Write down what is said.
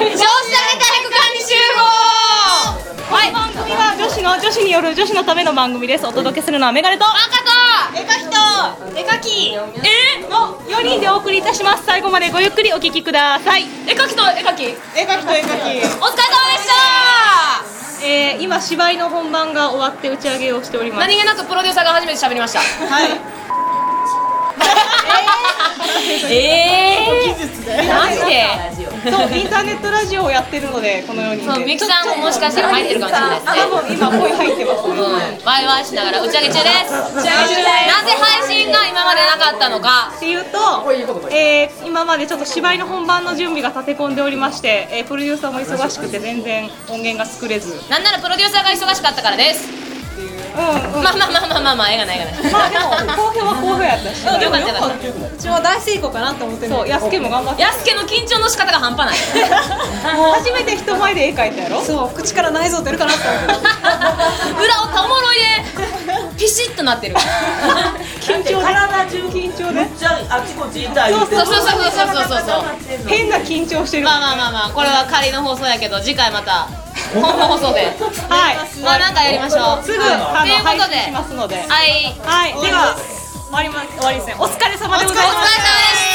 管理集合。はい、番組は女子による女子のための番組です。お届けするのはメガネと赤と絵描きと絵描きの4人でお送りいたします。最後までごゆっくりお聞きください。 絵描きと絵描き、 絵描きと絵描き、 お疲れ様でした。 今芝居の本番が終わって打ち上げをしております。 何気なくプロデューサーが初めて喋りました。 はいマジでそうインターネットラジオをやってるので、このようにそう、ミキさんももしかしたら入ってるかもしれないですね。 多分今声入ってますね。 ワイワイしながら打ち上げ中です。なぜ配信が今までなかったのかっていうと、今までちょっと芝居の本番の準備が立て込んでおりまして、プロデューサーも忙しくて全然音源が作れず、 なんならプロデューサーが忙しかったからです。まあ絵がない絵がない。 まあでも好評は好評やったし、 よかったよかった。 うちは大成功かなと思ってる。 そう、やすけも頑張ってやすけの緊張の仕方が半端ない。 初めて人前で絵描いたやろ。 そう、口から内臓出るかなと思って裏をおもろいでピシッとなってる。 緊張で、体中緊張で、 じゃああちこち痛い。 そう変な緊張してる。 まあこれは仮の放送やけど、次回また本放送ではい、 まあなんかやりましょう。 すぐということで配信しますので、 はい、 はい、では終わりですね。お疲れ様でございました。 お疲れ様でした。